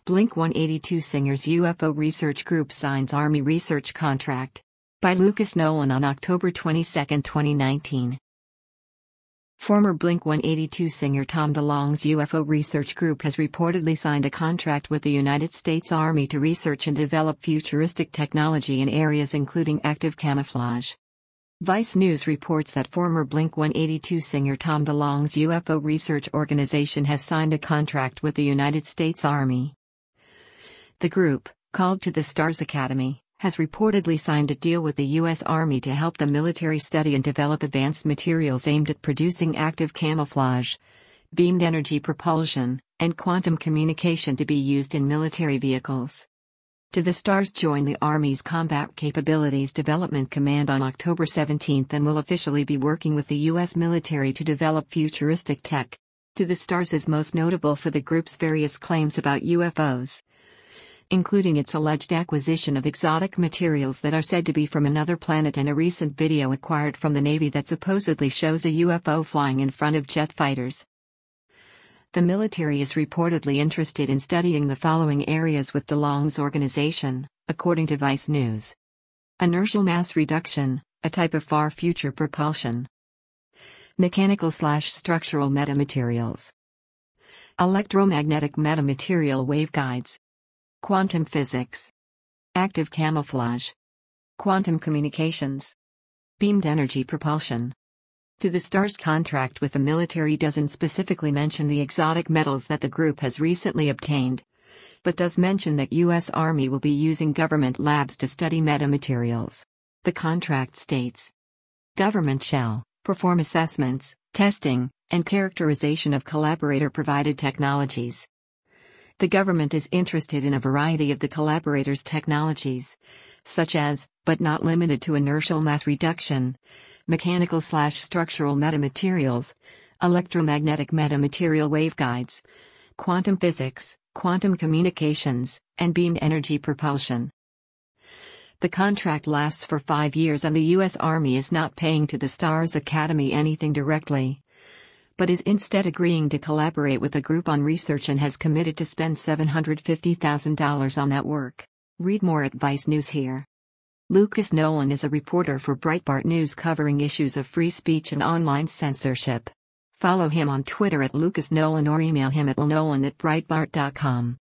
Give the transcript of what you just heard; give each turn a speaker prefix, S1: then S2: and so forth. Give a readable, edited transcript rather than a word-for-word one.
S1: Blink-182 singers UFO research group signs Army research contract. By Lucas Nolan on October 22, 2019. Former Blink-182 singer Tom DeLonge's UFO research group has reportedly signed a contract with the United States Army to research and develop futuristic technology in areas including active camouflage. Vice News reports that former Blink-182 singer Tom DeLonge's UFO research organization has signed a contract with the United States Army. The group, called To the Stars Academy, has reportedly signed a deal with the U.S. Army to help the military study and develop advanced materials aimed at producing active camouflage, beamed energy propulsion, and quantum communication to be used in military vehicles. To the Stars joined the Army's Combat Capabilities Development Command on October 17 and will officially be working with the U.S. military to develop futuristic tech. To the Stars is most notable for the group's various claims about UFOs, including its alleged acquisition of exotic materials that are said to be from another planet and a recent video acquired from the Navy that supposedly shows a UFO flying in front of jet fighters. The military is reportedly interested in studying the following areas with DeLonge's organization, according to Vice News. Inertial mass reduction, a type of far future propulsion. Mechanical/structural metamaterials. Electromagnetic metamaterial waveguides. Quantum physics. Active camouflage. Quantum communications. Beamed energy propulsion. To the Stars contract with the military doesn't specifically mention the exotic metals that the group has recently obtained, but does mention that U.S. Army will be using government labs to study metamaterials. The contract states, government shall perform assessments, testing, and characterization of collaborator-provided technologies. The government is interested in a variety of the collaborators' technologies, such as, but not limited to inertial mass reduction, mechanical/structural metamaterials, electromagnetic metamaterial waveguides, quantum physics, quantum communications, and beamed energy propulsion. The contract lasts for 5 years and the U.S. Army is not paying To the Stars Academy anything directly, but is instead agreeing to collaborate with the group on research and has committed to spend $750,000 on that work. Read more at Vice News here. Lucas Nolan is a reporter for Breitbart News covering issues of free speech and online censorship. Follow him on Twitter at Lucas Nolan or email him at lnolan@breitbart.com.